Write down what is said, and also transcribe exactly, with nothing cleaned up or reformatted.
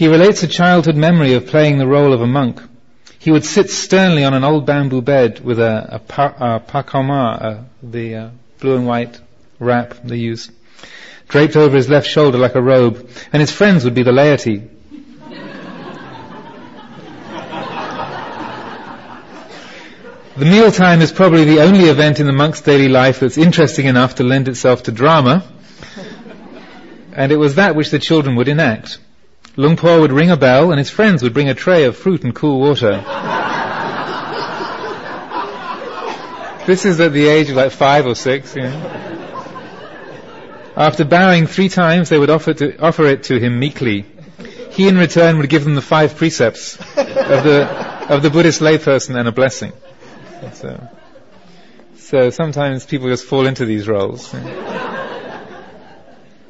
He relates a childhood memory of playing the role of a monk. He would sit sternly on an old bamboo bed with a, a, pa, a pakama, uh, the uh, blue and white wrap they use, draped over his left shoulder like a robe, and his friends would be the laity. The mealtime is probably the only event in the monk's daily life that's interesting enough to lend itself to drama, and it was that which the children would enact. Luang Por would ring a bell, and his friends would bring a tray of fruit and cool water. This is at the age of like five or six, you know. After bowing three times, they would offer, to, offer it to him meekly. He in return would give them the five precepts of the of the Buddhist layperson and a blessing. So, so sometimes people just fall into these roles. You know.